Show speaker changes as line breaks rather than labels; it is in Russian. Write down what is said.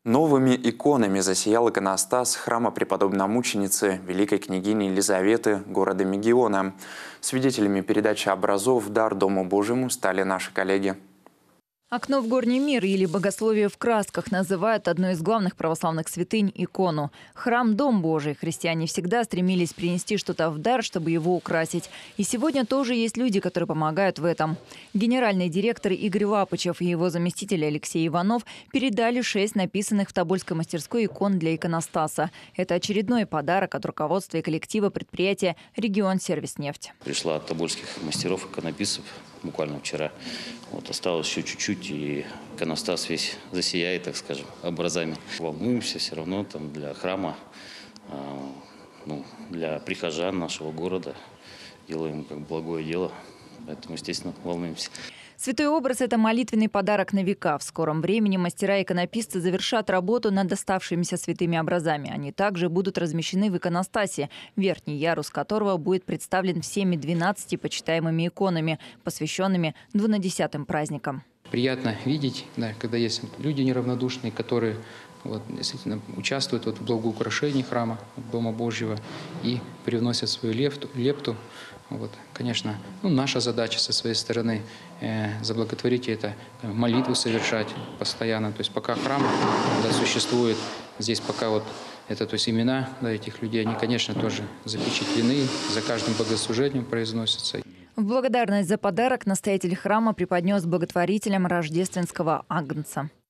Новыми иконами засиял иконостас храма преподобной-мученицы великой княгини Елизаветы города Мегиона. Свидетелями передачи образов в дар Дому Божьему стали наши коллеги.
Окно в горний мир или богословие в красках называют одной из главных православных святынь – икону. Храм – Дом Божий. Христиане всегда стремились принести что-то в дар, чтобы его украсить. И сегодня тоже есть люди, которые помогают в этом. Генеральный директор Игорь Лапычев и его заместитель Алексей Иванов передали 6 написанных в Тобольской мастерской икон для иконостаса. Это очередной подарок от руководства и коллектива предприятия «Регион Сервиснефть».
Пришла от тобольских мастеров, иконописцев буквально вчера. Осталось еще чуть-чуть, и иконостас весь засияет, так скажем, образами. Волнуемся все равно там для храма, для прихожан нашего города. Делаем как благое дело, поэтому, естественно, волнуемся.
Святой образ – это молитвенный подарок на века. В скором времени мастера-иконописцы завершат работу над оставшимися святыми образами. Они также будут размещены в иконостасе, верхний ярус которого будет представлен всеми 12 почитаемыми иконами, посвященными 12 праздникам.
Приятно видеть, когда есть люди неравнодушные, которые действительно участвуют в благоукрашении храма, Дома Божьего и привносят свою лепту. Конечно, наша задача со своей стороны заблаготворить это, молитву совершать постоянно. То есть пока храм существует, здесь пока имена этих людей, они, конечно, тоже запечатлены, за каждым богослужением произносятся.
В благодарность за подарок настоятель храма преподнес благотворителям рождественского агнца.